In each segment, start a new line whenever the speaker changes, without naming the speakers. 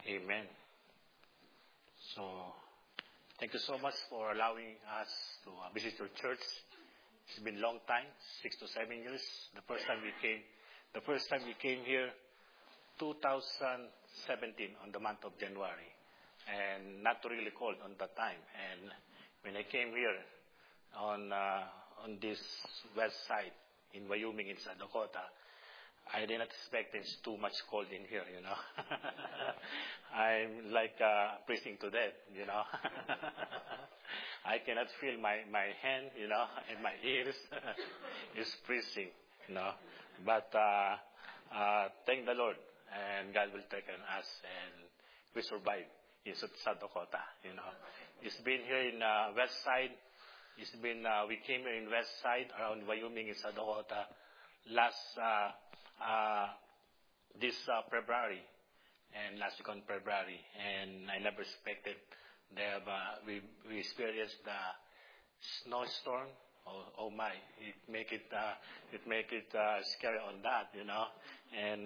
Amen. So, thank you so much for allowing us to visit your church. It's been a long time, 6 to 7 years. The first time we came here, 2017 on the month of January, and not really cold on that time. And when I came here on this west side in Wyoming, in South Dakota, I did not expect it's too much cold in here, I'm like freezing to death, I cannot feel my hand, and my ears is freezing, But thank the Lord, and God will take on us, and we survive in South Dakota, It's been here in west side. It's been we came here in west side around Wyoming in South Dakota this February, and last week on February, and I never expected we experienced the snowstorm. Oh my! It make it scary on that, And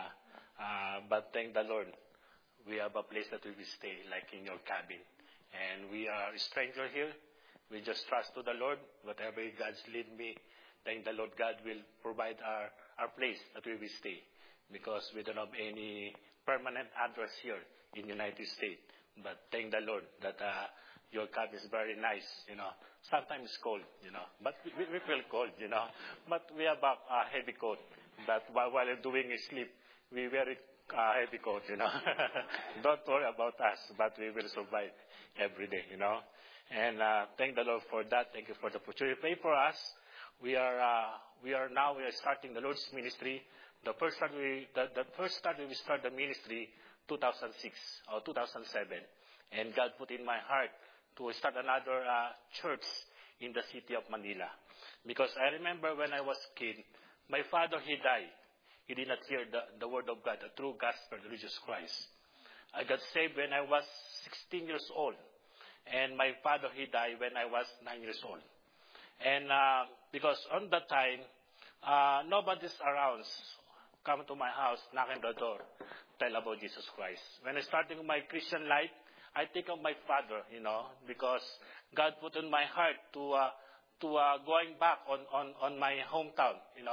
but thank the Lord, we have a place that we will stay, like in your cabin, and we are a stranger here. We just trust to the Lord. Whatever God's lead me, thank the Lord God will provide our place that we will stay, because we don't have any permanent address here in the United States. But thank the Lord that your cabin is very nice, Sometimes it's cold, but we feel cold, But we have a heavy coat. But while doing sleep, we wear a heavy coat, Don't worry about us, but we will survive every day, And thank the Lord for that. Thank you for the opportunity. Pray for us. We are starting the Lord's ministry. The first time we start the ministry, 2006 or 2007, and God put in my heart to start another church in the city of Manila, because I remember when I was a kid, my father, he died. He did not hear the word of God, the true gospel, the Jesus Christ. I got saved when I was 16 years old, and my father, he died when I was 9 years old. And because on that time, nobody's around, come to my house, knock on the door, tell about Jesus Christ. When I started my Christian life, I think of my father, because God put in my heart to going back on my hometown,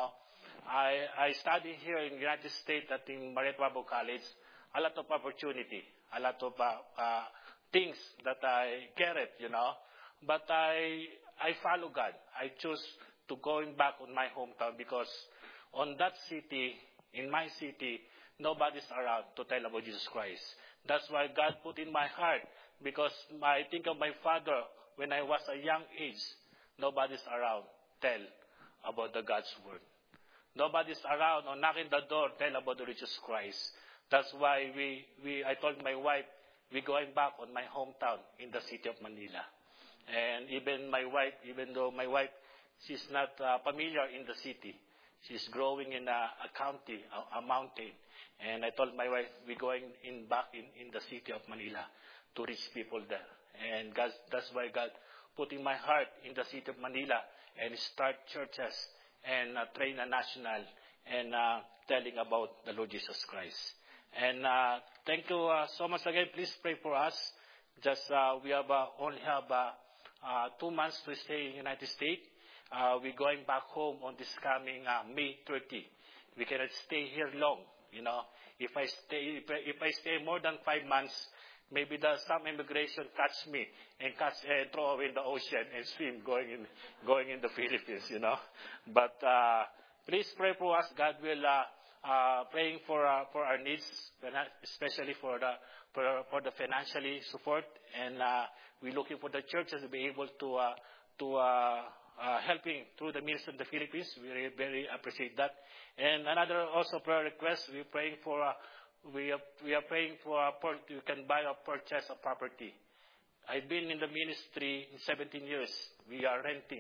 I studied here in the United States at in Marietwabo College, a lot of opportunity, a lot of things that I carried, But I follow God. I choose to going back on my hometown, because on that city, in my city, nobody's around to tell about Jesus Christ. That's why God put in my heart, because I think of my father when I was a young age. Nobody's around tell about the God's word. Nobody's around or knocking the door tell about the Jesus Christ. That's why I told my wife, we're going back on my hometown in the city of Manila. And even though my wife, she's not familiar in the city. She's growing in a county, a mountain. And I told my wife, we're going back in the city of Manila to reach people there. And that's why God put in my heart in the city of Manila and start churches and train a national and telling about the Lord Jesus Christ. And thank you so much again. Please pray for us. Just we only have 2 months to stay in the United States. We're going back home on this coming May 30. We cannot stay here long, If I stay more than 5 months, maybe some immigration catch me and throw away in the ocean and swim going in the Philippines, But please pray for us. God will praying for our needs, especially for the financially support, and we're looking for the churches to be able to helping through the ministry of the Philippines. We very appreciate that. And another also prayer request, we're praying for we are praying for you can buy or purchase a property. I've been in the ministry in 17 years. We are renting.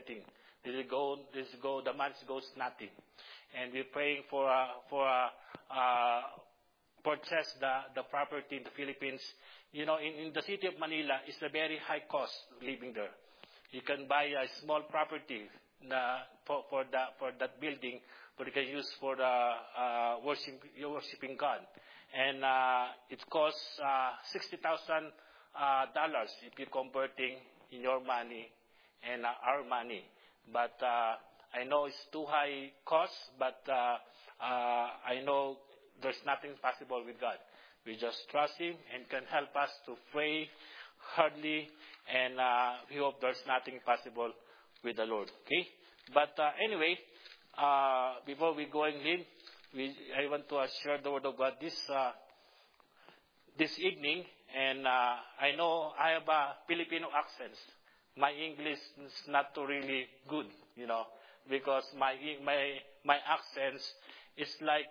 The month goes nothing, and we're praying for purchase the property in the Philippines. In the city of Manila, it's a very high cost living there. You can buy a small property for that building, but you can use for the worshiping God. And it costs $60,000 if you're converting in your money and our money. But I know it's too high cost, but I know there's nothing possible with God. We just trust Him and can help us to pray hardly, and we hope there's nothing possible with the Lord. Okay? But anyway, before we go in, I want to share the Word of God this evening, and I know I have a Filipino accent. My English is not too really good, because my accent is like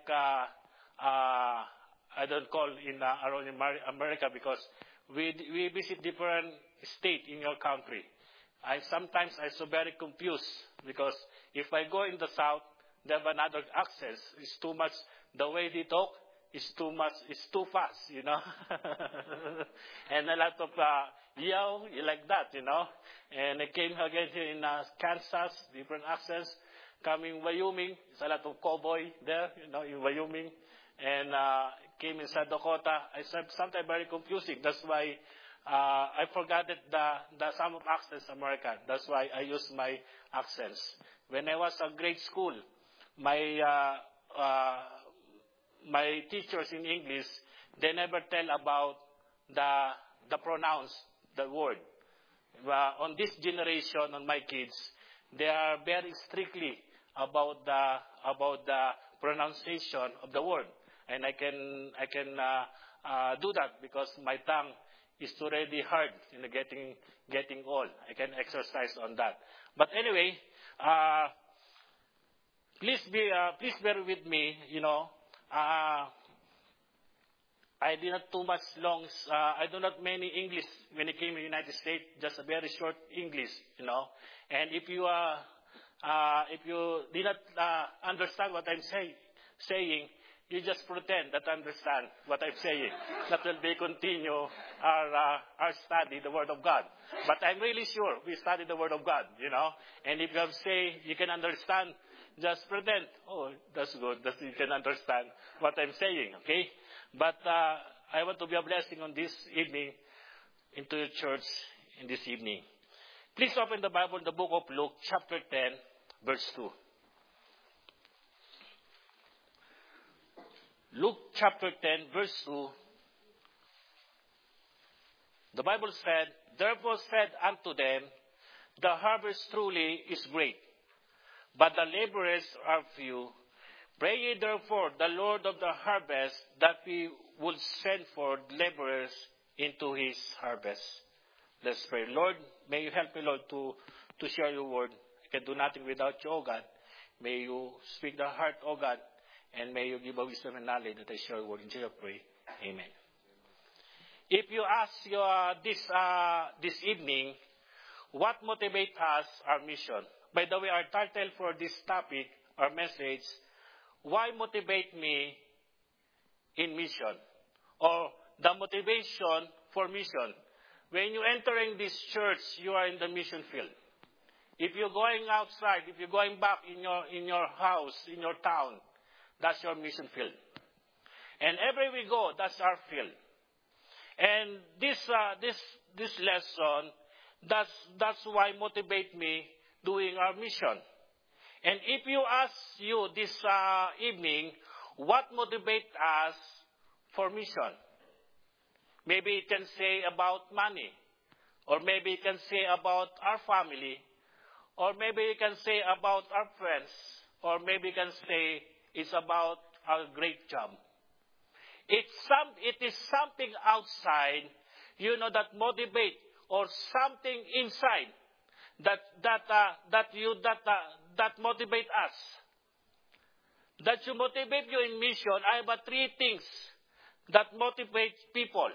I don't call in around America, because we visit different state in your country. Sometimes I'm so very confused, because if I go in the south, they have another accent. It's too much. The way they talk is too much. It's too fast, and a lot of yell like that, And I came again here in Kansas, different accents. Coming Wyoming, it's a lot of cowboy there, in Wyoming. And came in South Dakota. I said something very confusing. That's why I forgot that the some of accents American. That's why I use my accents. When I was at grade school, my teachers in English, they never tell about the pronouns, the word. On this generation, on my kids, they are very strictly about the pronunciation of the word, and I can do that because my tongue is already hard, getting old. I can exercise on that. But anyway, please bear with me. I did not too much long. I do not many English when I came to the United States. Just a very short English, And if you did not understand what I'm saying, you just pretend that understand what I'm saying. That will be continue our study, the Word of God. But I'm really sure we study the Word of God, And if you have you can understand, just pretend. Oh, that's good. That you can understand what I'm saying, okay? But I want to be a blessing on this evening into your church in this evening. Please open the Bible in the book of Luke, chapter 10, verse 2. Luke chapter 10, verse 2. The Bible said, "Therefore said unto them, the harvest truly is great, but the laborers are few. Pray ye therefore the Lord of the harvest that He would send forth laborers into His harvest." Let's pray. Lord, may you help me, Lord, to share your word. I can do nothing without you, O God. May you speak the heart, O God, and may you give a wisdom and knowledge that I share your word. In Jesus I pray. Amen. If you ask this evening, what motivates us, our mission? By the way, our title for this topic, our message, why motivate me in mission? Or the motivation for mission. When you entering this church, you are in the mission field. If you're going outside, if you're going back in your house, in your town, that's your mission field. And everywhere we go, that's our field. And this lesson, that's why motivate me doing our mission. And if you ask you this evening, what motivates us for mission? Maybe it can say about money, or maybe it can say about our family, or maybe it can say about our friends, or maybe it can say it's about our great job. It is something outside, that motivate, or something inside that motivate us. That should motivate you in mission. I have three things that motivate people.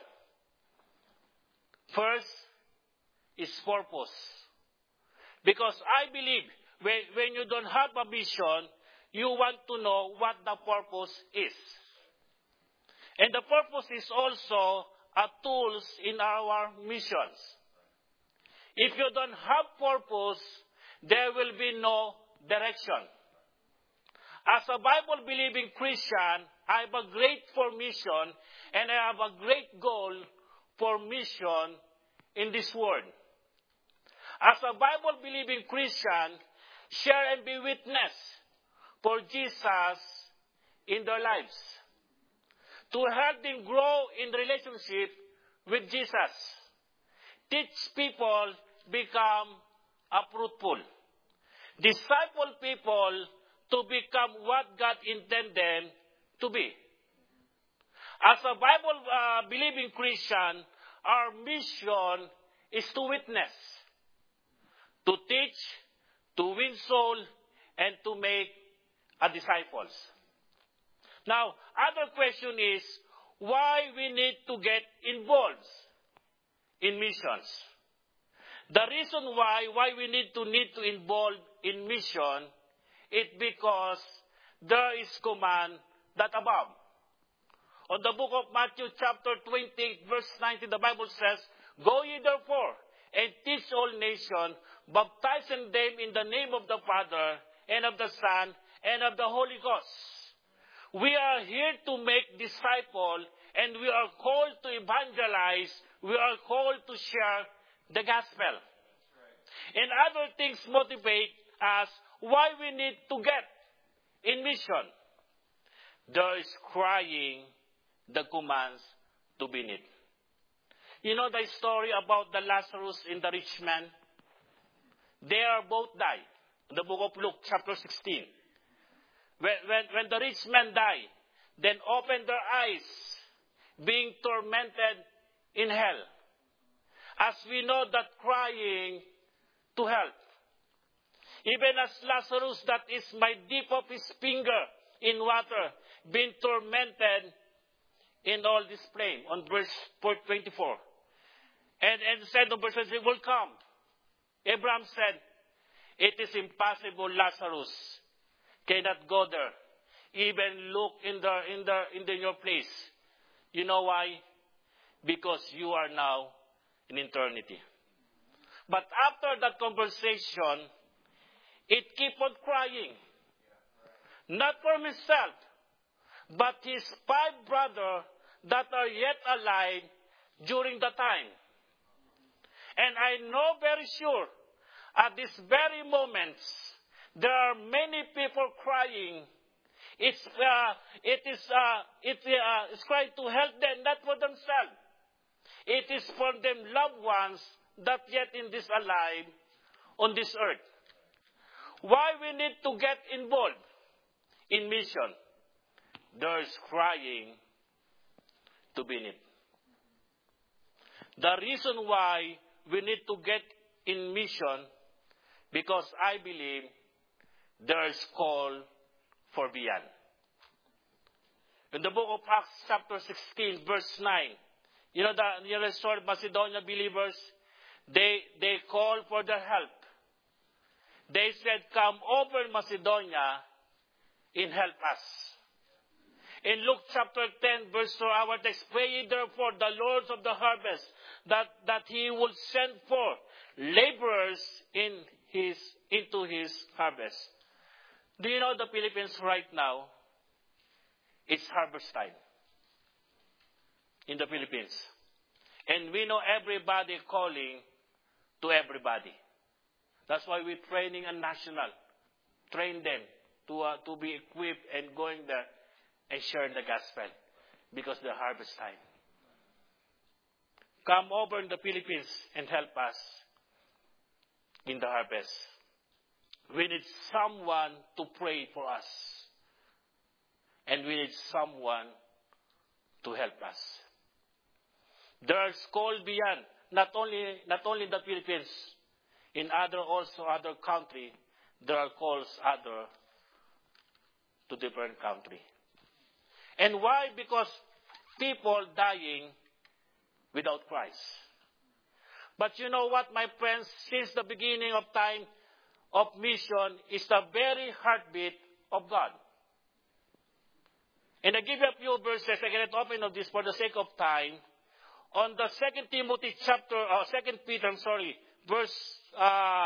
First is purpose. Because I believe when you don't have a vision, you want to know what the purpose is. And the purpose is also a tools in our missions. If you don't have purpose, there will be no direction. As a Bible-believing Christian, I have a great for mission, and I have a great goal for mission in this world. As a Bible-believing Christian, share and be witness for Jesus in their lives. To help them grow in relationship with Jesus. Teach people become fruitful. Disciple people to become what God intended them to be. As a Bible-believing Christian, our mission is to witness, to teach, to win soul, and to make disciples. Now, other question is, why we need to get involved in missions? The reason why we need to involve in mission is because there is command that above. On the book of Matthew chapter 20, verse 19, the Bible says, Go ye therefore, and teach all nations, baptizing them in the name of the Father, and of the Son, and of the Holy Ghost. We are here to make disciples, and we are called to evangelize. We are called to share the gospel. And other things motivate us why we need to get in mission. There is crying the commands to be need. You know the story about the Lazarus and the rich man? They are both died. In the book of Luke, chapter 16. When the rich man died, then opened their eyes, being tormented in hell. As we know that crying to help. Even as Lazarus, that is my dip of his finger in water, being tormented in all this flame. On verse 24. And said on verse 20, will come. Abraham said, it is impossible, Lazarus cannot go there. Even look in your place. You know why? Because you are now in eternity. But after that conversation, it keep on crying. Not for himself, but his 5 brothers that are yet alive during the time. And I know very sure, at this very moment, there are many people crying. It's crying to help them, not for themselves. It is for them loved ones that yet in this alive on this earth. Why we need to get involved in mission? There is crying to be need. The reason why we need to get in mission, because I believe there is call for beyond. In the book of Acts chapter 16, verse 9, you know the story of Macedonia believers, they called for their help. They said, come over Macedonia and help us. In Luke chapter 10, verse 4, our text, pray ye therefore the Lord of the harvest, that he will send forth laborers into his harvest. Do you know the Philippines right now? It's harvest time in the Philippines. And we know everybody calling to everybody. That's why we're training a national. Train them to be equipped and going there and sharing the gospel. Because the harvest time. Come over in the Philippines and help us in the harvest. We need someone to pray for us. And we need someone to help us. There's call beyond, not only in the Philippines, in other country, there are calls to different country. And why? Because people dying without Christ. But you know what, my friends? Since the beginning of time of mission is the very heartbeat of God. And I give you a few verses. I cannot open of this for the sake of time. On the 2 Peter, verse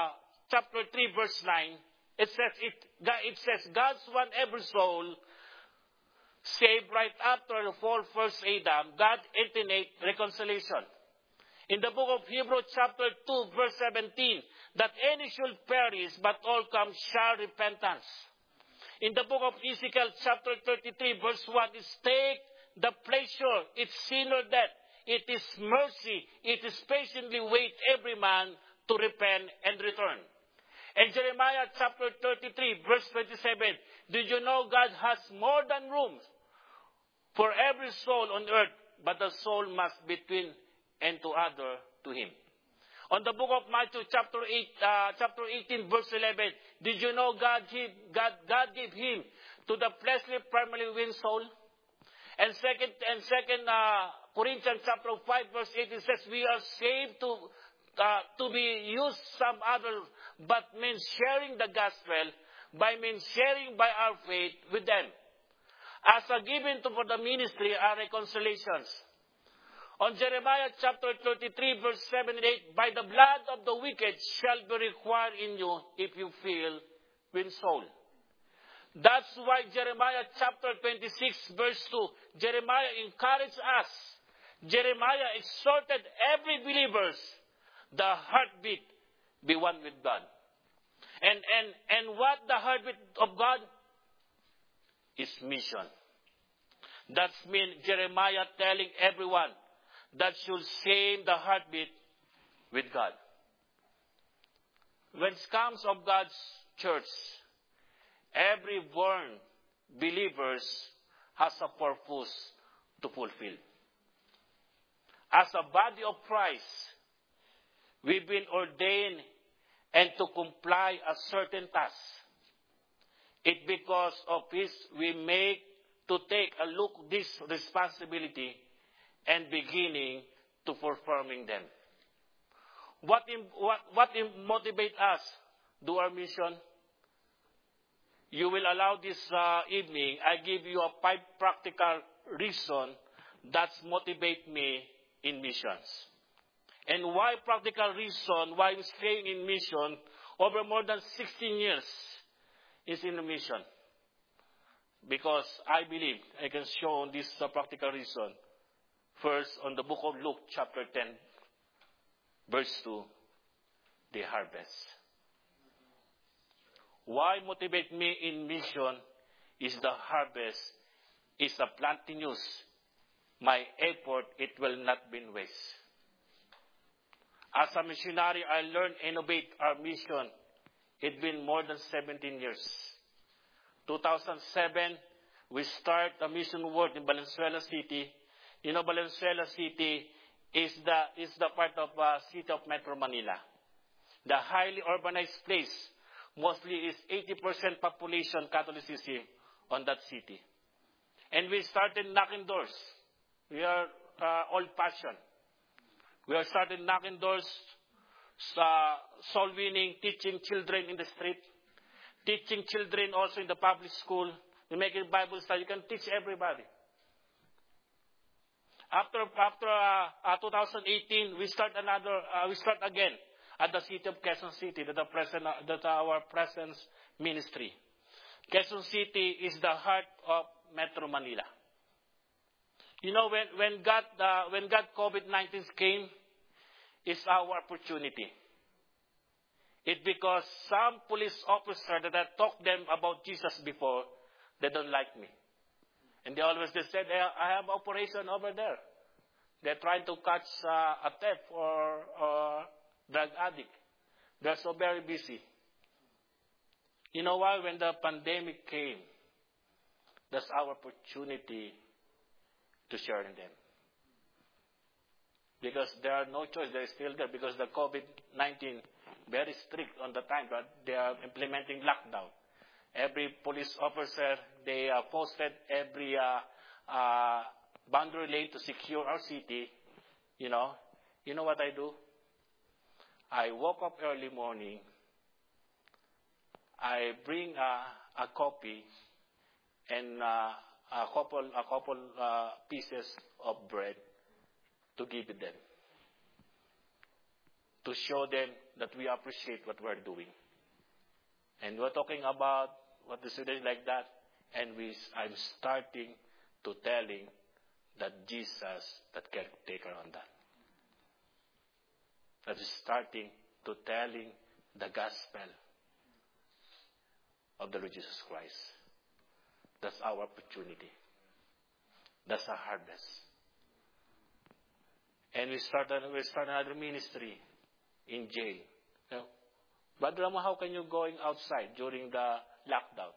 chapter 3, verse 9, it says, God's want every soul saved right after the fall first Adam. God initiate reconciliation. In the book of Hebrews, chapter 2, verse 17, that any should perish, but all come shall repentance. In the book of Ezekiel, chapter 33, verse 1, is take the pleasure, it's sinner death, it is mercy, it is patiently wait every man to repent and return. And Jeremiah chapter 33, verse 27, did you know God has more than room for every soul on earth, but the soul must be between and to other to him. On the book of Matthew, chapter 18, verse 11, did you know God gave him to the fleshly primarily win soul? And second Corinthians chapter 5, verse 8, it says we are saved to be used some other, but means sharing the gospel by means sharing by our faith with them. As a given for the ministry are reconciliations. On Jeremiah chapter 33, verse 7 and 8, by the blood of the wicked shall be required in you if you feel win soul. That's why Jeremiah chapter 26, verse 2, Jeremiah encouraged us. Jeremiah exhorted every believers, the heartbeat be one with God. And what the heartbeat of God is mission. That's mean Jeremiah telling everyone that should same the heartbeat with God. When it comes of God's church, every born believers has a purpose to fulfill. As a body of Christ, we've been ordained and to comply a certain task. It because of this we make to take a look this responsibility and beginning to performing them. What motivate us do our mission? You will allow this evening, I give you a 5 practical reason that motivate me in missions. And why practical reason, why I'm staying in mission over more than 16 years is in the mission. Because I believe I can show on this practical reason. First, on the book of Luke, chapter 10, verse 2, the harvest. Why motivate me in mission is the harvest is a plenty news. My effort, it will not be in waste. As a missionary, I learned innovate our mission. It's been more than 17 years. 2007, we start a mission work in Valenzuela City. You know, Valenzuela City is the part of city of Metro Manila. The highly urbanized place, mostly is 80% population Catholicism on that city. And we started knocking doors. We are old-fashioned. We are started knocking doors, soul winning, teaching children in the street, teaching children also in the public school. We make it Bible study. You can teach everybody. After 2018, we start again at the city of Quezon City, that our presence ministry. Quezon City is the heart of Metro Manila. You know, when God COVID-19 came, it's our opportunity. It's because some police officer that I talked them about Jesus before, they don't like me. And they said, I have operation over there. They're trying to catch a thief or drug addict. They're so very busy. You know why? When the pandemic came, that's our opportunity to share in them. Because there are no choice. They're still there because the COVID-19 very strict on the time, but they are implementing lockdown. Every police officer, they posted every boundary lane to secure our city. You know what I do? I woke up early morning. I bring a coffee and a couple pieces of bread to give it them. to show them that we appreciate what we're doing. And we're talking about what the students like that, and I'm starting to telling that Jesus, that caretaker on that. That is starting to telling the gospel of the Lord Jesus Christ. That's our opportunity. That's our harvest. And we start another ministry in jail. You know, Brother Ramo, how can you going outside during the lockdown?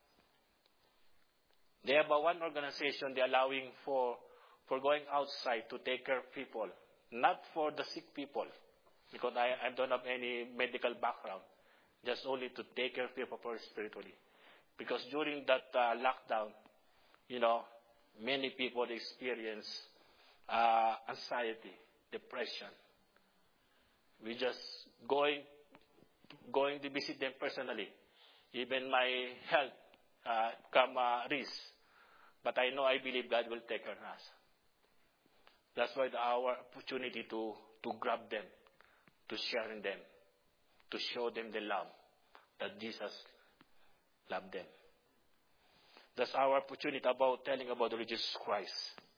They have one organization they're allowing for going outside to take care of people, not for the sick people, because I don't have any medical background, just only to take care of people spiritually. Because during that lockdown, many people experience anxiety, depression. We just going to visit them personally. Even my health come risk. But I believe God will take care of us. That's why our opportunity to grab them, to share in them, to show them the love that Jesus loved them. That's our opportunity about telling about the Lord Jesus Christ.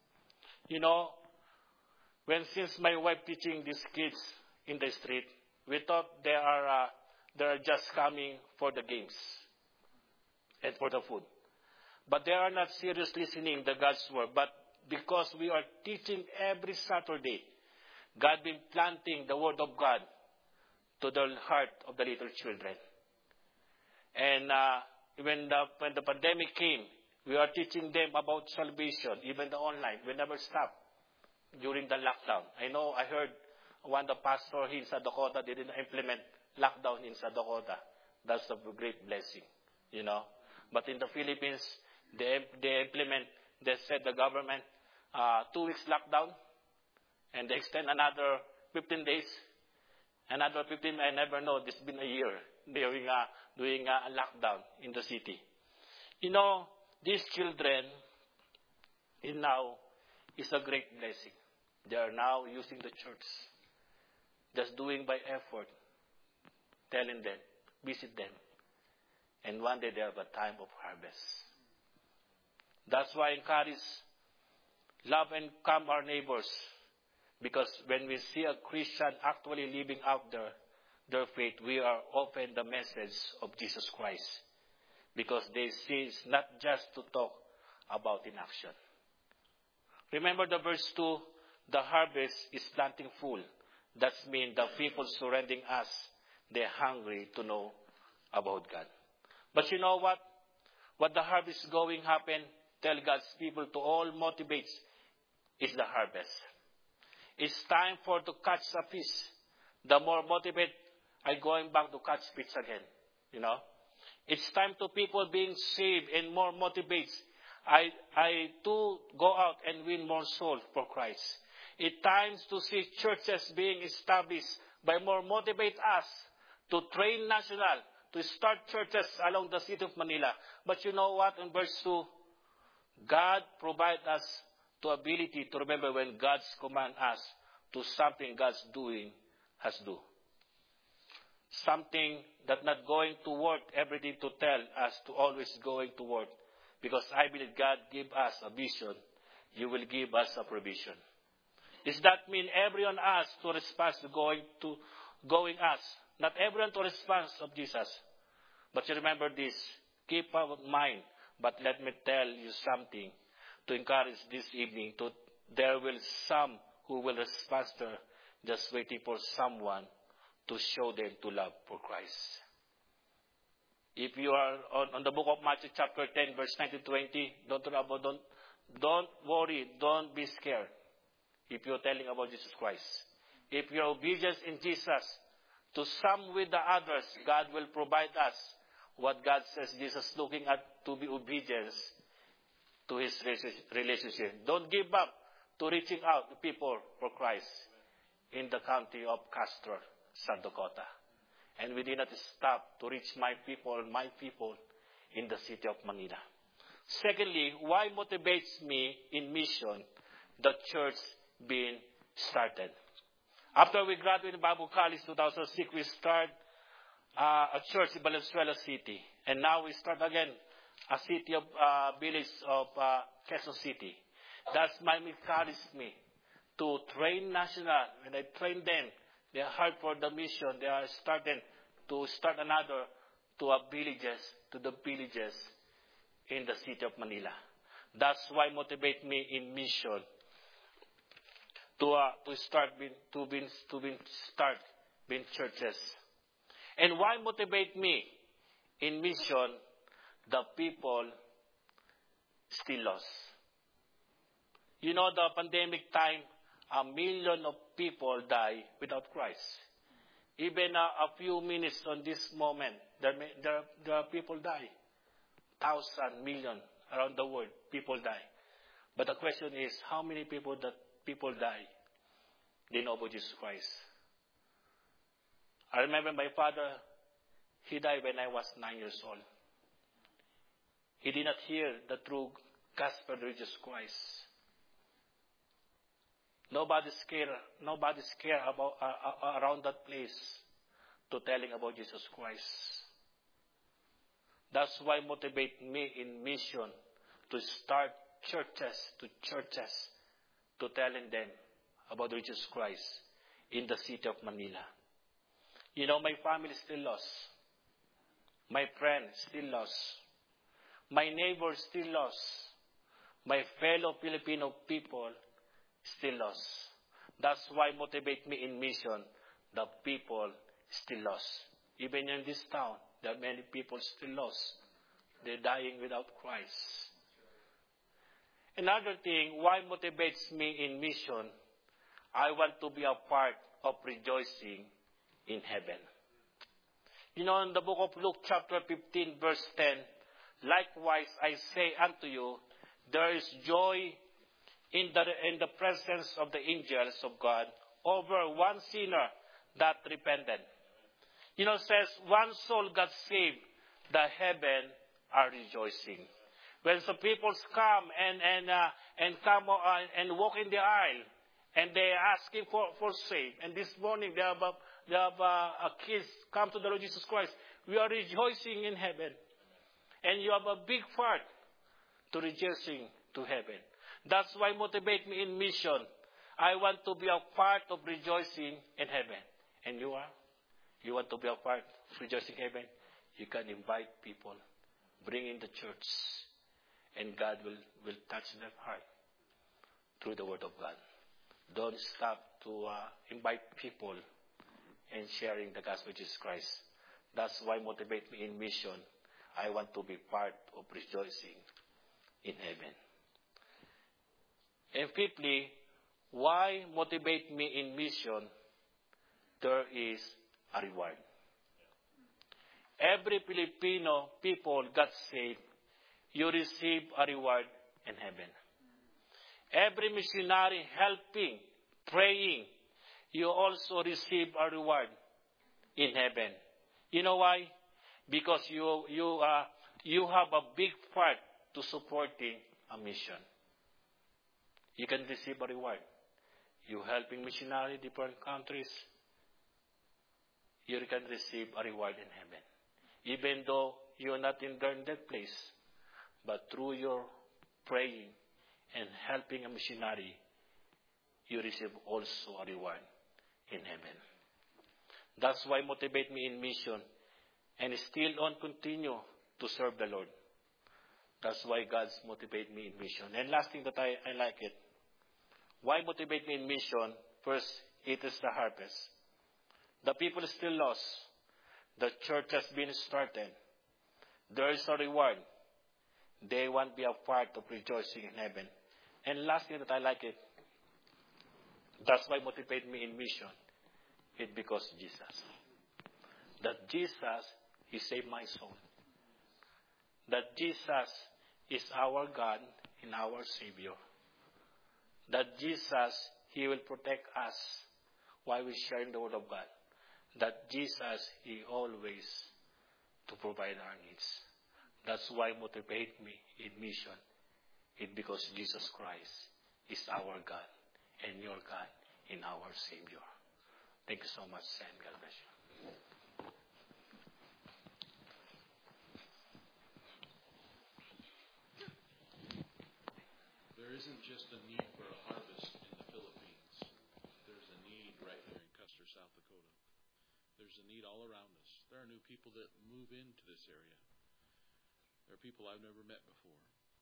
Since my wife teaching these kids in the street, we thought they are just coming for the games and for the food. But they are not seriously listening to God's word. But because we are teaching every Saturday, God been planting the word of God to the heart of the little children. And when the pandemic came, we are teaching them about salvation, even the online. We never stop during the lockdown. I heard one the pastor in South Dakota, they didn't implement lockdown in South Dakota. That's a great blessing, But in the Philippines, they said the government, 2 weeks lockdown, and they extend another 15 days. Another 15, I never know, this has been a year doing a lockdown in the city. These children now is a great blessing. They are now using the church, just doing by effort, telling them, visit them. And one day they have a time of harvest. That's why I encourage love and calm our neighbors. Because when we see a Christian actually living out their faith, we are open the message of Jesus Christ. Because they see it's not just to talk about in action. Remember the verse 2, the harvest is planting full. That means the people surrendering us, they're hungry to know about God. But you know what? What the harvest is going to happen, tell God's people to all motivate is the harvest. It's time for to catch a fish. The more motivate, I going back to catch fish again. It's time to people being saved and more motivates. I too go out and win more souls for Christ. It's time to see churches being established by more motivate us to train national, to start churches along the city of Manila. But you know what? In verse 2, God provide us the ability to remember when God's command us to something God's doing has do. Something that not going to work everything to tell us to always going to work. Because I believe God give us a vision, you will give us a provision. Does that mean everyone us to respond to going us? Not everyone to respond of Jesus. But you remember this, keep in mind. But let me tell you something to encourage this evening. There will some who will respond just waiting for someone to show them to love for Christ. If you are on the book of Matthew chapter 10 verse 19-20, don't worry, don't be scared if you're telling about Jesus Christ. If you're obedient in Jesus, to some with the others, God will provide us what God says Jesus looking at to be obedience to his relationship. Don't give up to reaching out to people for Christ in the county of Castro, South Dakota. And we did not stop to reach my people in the city of Manila. Secondly, why motivates me in mission the church being started? After we graduated in Bible College 2006, we start a church in Valenzuela City. And now we start again a city of village of Quezon City. That's my encouraged me to train national. When I train them, they are hard for the mission. They are starting to start another to the villages in the city of Manila. That's why motivate me in mission to start being churches. And why motivate me in mission? The people still lost. You know, the pandemic time, 1 million of people die without Christ. Even a few minutes on this moment, there are people die. 1,000 million around the world, people die. But the question is, how many people die? They know about Jesus Christ. I remember my father, he died when I was 9 years old. He did not hear the true gospel of Jesus Christ. Nobody's scared about around that place to telling about Jesus Christ. That's why motivate me in mission to start churches to telling them about Jesus Christ in the city of Manila. You know, my family is still lost. My friends still lost. My neighbors still lost. My fellow Filipino people still lost. That's why motivate me in mission. The people still lost. Even in this town, there are many people still lost. They're dying without Christ. Another thing, why motivates me in mission, I want to be a part of rejoicing in heaven. You know, in the book of Luke chapter 15, verse 10, likewise I say unto you, there is joy in the presence of the angels of God over one sinner that repented. You know, it says one soul got saved, the heaven are rejoicing. When some people come and walk in the aisle, and they asking for save, and this morning they have a kids come to the Lord Jesus Christ. We are rejoicing in heaven, and you have a big part to rejoicing to heaven. That's why motivate me in mission. I want to be a part of rejoicing in heaven. And you are? You want to be a part of rejoicing in heaven? You can invite people, bring in the church, and God will touch their heart through the word of God. Don't stop to invite people and sharing the gospel of Jesus Christ. That's why motivate me in mission. I want to be part of rejoicing in heaven. And fifthly, why motivate me in mission? There is a reward. Every Filipino people got saved, you receive a reward in heaven. Every missionary helping, praying, you also receive a reward in heaven. You know why? Because you have a big part to supporting a mission. You can receive a reward. You helping missionary different countries, you can receive a reward in heaven. Even though you're not in that place, but through your praying and helping a missionary, you receive also a reward in heaven. That's why motivate me in mission and still on continue to serve the Lord. That's why God's motivate me in mission. And last thing that I like it. Why motivate me in mission? First, it is the harvest. The people is still lost. The church has been started. There is a reward. They want to be a part of rejoicing in heaven. And last thing that I like it. That's why motivate me in mission. It's because Jesus. That Jesus, He saved my soul. That Jesus is our God and our Savior. That Jesus, He will protect us while we share the Word of God. That Jesus, He always to provide our needs. That's why motivate me in mission. It's because Jesus Christ is our God and your God and our Savior. Thank you so much, and God bless you.
There isn't just a need for a harvest in the Philippines. There's a need right here in Custer, South Dakota. There's a need all around us. There are new people that move into this area. There are people I've never met before.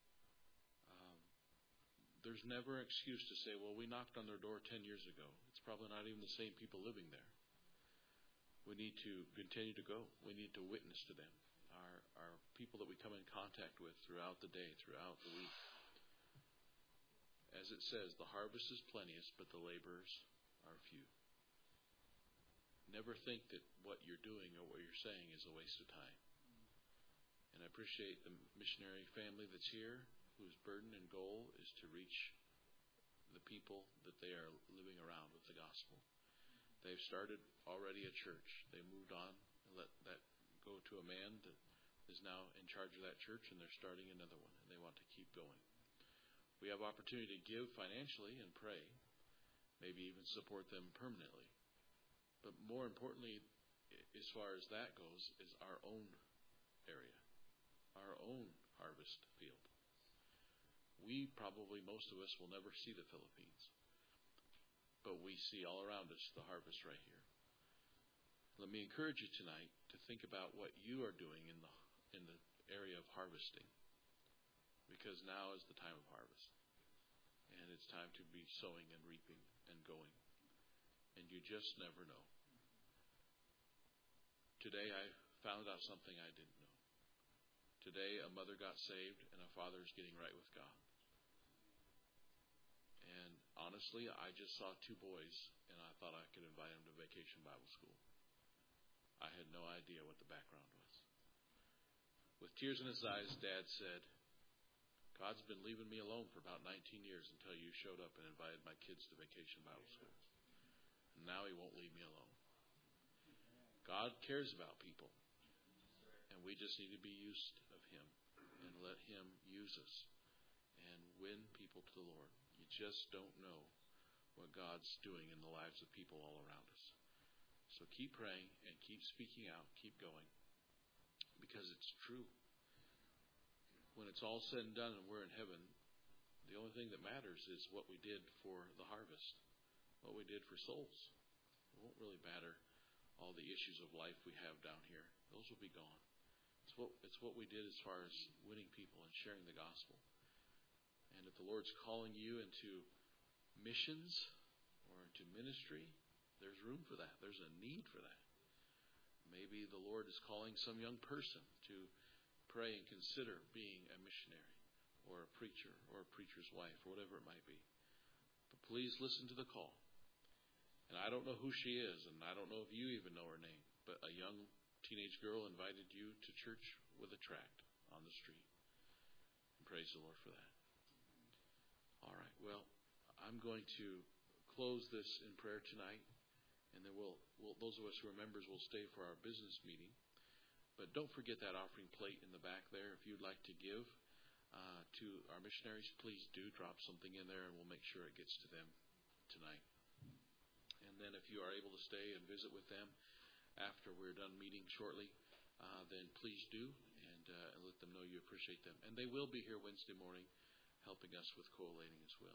There's never an excuse to say, well, we knocked on their door 10 years ago. It's probably not even the same people living there. We need to continue to go. We need to witness to them. Our people that we come in contact with throughout the day, throughout the week. As it says, the harvest is plenteous, but the laborers are few. Never think that what you're doing or what you're saying is a waste of time. And I appreciate the missionary family that's here, whose burden and goal is to reach the people that they are living around with the gospel. They've started already a church. They moved on and let that go to a man that is now in charge of that church, and they're starting another one, and they want to keep going. We have opportunity to give financially and pray, maybe even support them permanently. But more importantly, as far as that goes, is our own area, our own harvest field. We probably, most of us, will never see the Philippines, but we see all around us the harvest right here. Let me encourage you tonight to think about what you are doing in the area of harvesting, because now is the time of harvest, and it's time to be sowing and reaping and going, and you just never know. Today I found out something I didn't know. Today a mother got saved and a father is getting right with God. And honestly, I just saw two boys, and I thought I could invite them to Vacation Bible School. I had no idea what the background was. With tears in his eyes, Dad said, God's been leaving me alone for about 19 years until you showed up and invited my kids to Vacation Bible School. And now he won't leave me alone. God cares about people, and we just need to be used of him and let him use us and win people to the Lord. You just don't know what God's doing in the lives of people all around us. So keep praying and keep speaking out, keep going, because it's true. When it's all said and done and we're in heaven, the only thing that matters is what we did for the harvest, what we did for souls. It won't really matter all the issues of life we have down here. Those will be gone. It's what we did as far as winning people and sharing the gospel. And if the Lord's calling you into missions or into ministry, there's room for that. There's a need for that. Maybe the Lord is calling some young person to pray and consider being a missionary or a preacher or a preacher's wife or whatever it might be. But please listen to the call. And I don't know who she is, and I don't know if you even know her name, but a young teenage girl invited you to church with a tract on the street. And praise the Lord for that. All right, well, I'm going to close this in prayer tonight, and then we'll those of us who are members will stay for our business meeting. But don't forget that offering plate in the back there. If you'd like to give to our missionaries, please do drop something in there, and we'll make sure it gets to them tonight. And then if you are able to stay and visit with them after we're done meeting shortly, then please do, and let them know you appreciate them. And they will be here Wednesday morning helping us with collating as well.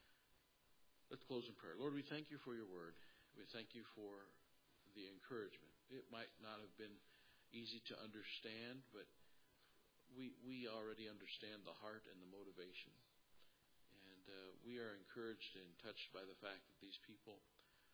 Let's close in prayer. Lord, we thank you for your word. We thank you for the encouragement. It might not have been easy to understand, but we already understand the heart and the motivation. And we are encouraged and touched by the fact that these people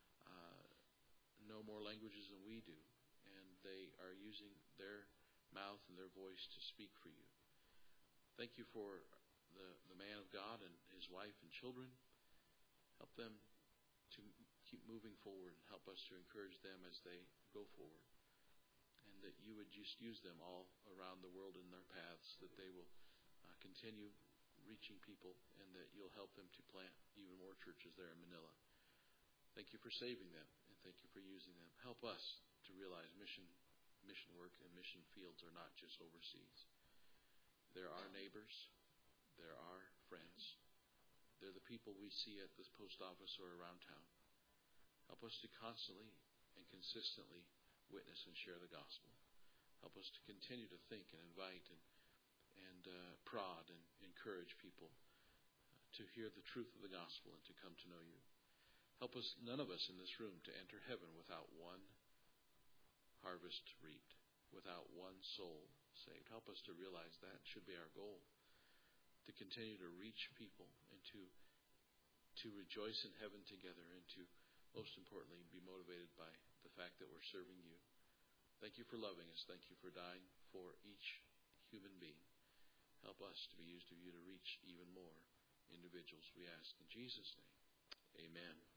know more languages than we do, and they are using their mouth and their voice to speak for you. Thank you for the man of God and his wife and children. Help them to keep moving forward, and help us to encourage them as they go forward, and that you would just use them all around the world in their paths, that they will continue reaching people, and that you'll help them to plant even more churches there in Manila. Thank you for saving them, and thank you for using them. Help us to realize mission work and mission fields are not just overseas. They're our neighbors. They're our friends. They're the people we see at this post office or around town. Help us to constantly and consistently witness and share the gospel. Help us to continue to think and invite and prod and encourage people to hear the truth of the gospel and to come to know you. Help us, none of us in this room, to enter heaven without one harvest reaped, without one soul saved. Help us to realize that should be our goal, to continue to reach people and to rejoice in heaven together and to, most importantly, be motivated by the fact that we're serving you. Thank you for loving us. Thank you for dying for each human being. Help us to be used of you to reach even more individuals, we ask in Jesus' name. Amen.